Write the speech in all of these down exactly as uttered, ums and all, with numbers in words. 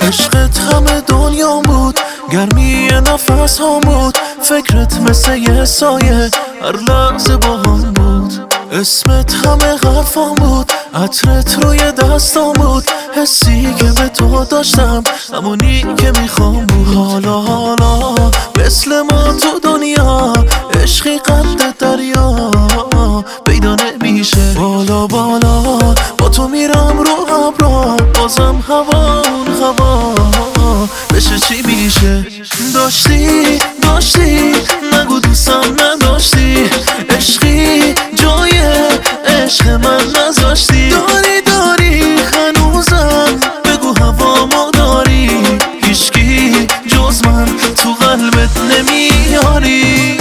عشقت همه دنیا بود، گرمی نفس هم بود، فکرت مثل یه سایه هر لحظه با هم بود. اسمت همه حرفام بود، عطرت روی دستام بود، حسی که به تو داشتم همونی که میخوام بود. حالا حالا مثل ما تو دنیا عشقی قد دریا پیدا نمیشه. بالا بالا با تو میرم رو ابرا، بازم هوا اون هوا بشه چی میشه. داشتی داشتی نگو دوستم نداشتی، عشقی جای عشق من نذاشتی. داری داری هنوزم بگو هوامو داری، هیچکی جز من تو قلبت نمیاری.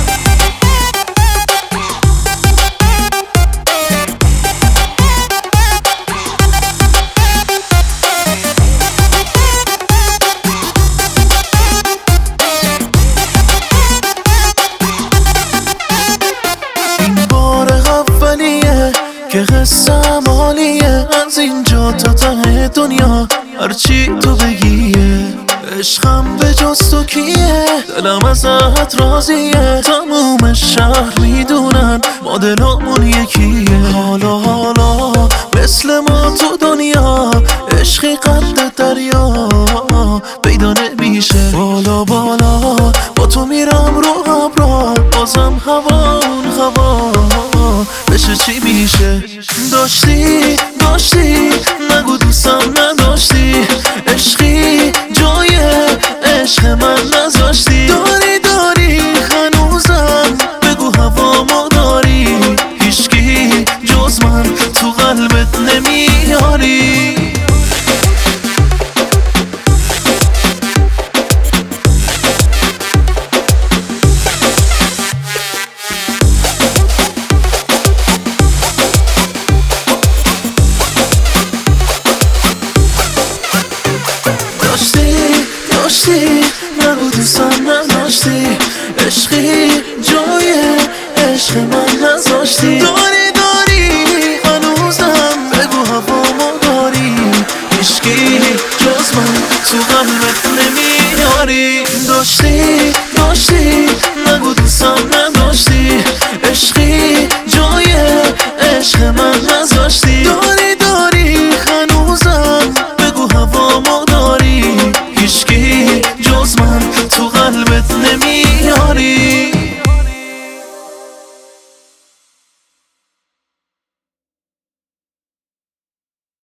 که قصه مالیه از اینجا تا ته دنیا، هرچی تو بگیه. عشقم به جز تو کیه، دلم ازت راضیه، تموم شهر میدونن ما دلامون یکیه. حالا حالا مثل ما تو دنیا عشقی قد دریا پیدا نمیشه. بالا بالا با تو میرم رو ابرا، بازم هوا اون هوا بشه چی میشه. داشتی داشتی نگو دوستم نداشتی، عشقی جای عشق من نذاشتی. داری داری هنوزم بگو هوامو داری، هیچکی جز من تو قلبت نمیاری. داشتی نگو دوستم نداشتی، عشقی جای عشق من نذاشتی. داری داری هنوزم بگو هوامو داری، هیچکی جز من تو قلبت نمیاری. داشتی داشتی نگو دوستم نداشتی، عشقی جای عشق من نذاشتی. داری داری هنوزم بگو هوامو داری، هیچکی جز من تو قلبت نمیاری.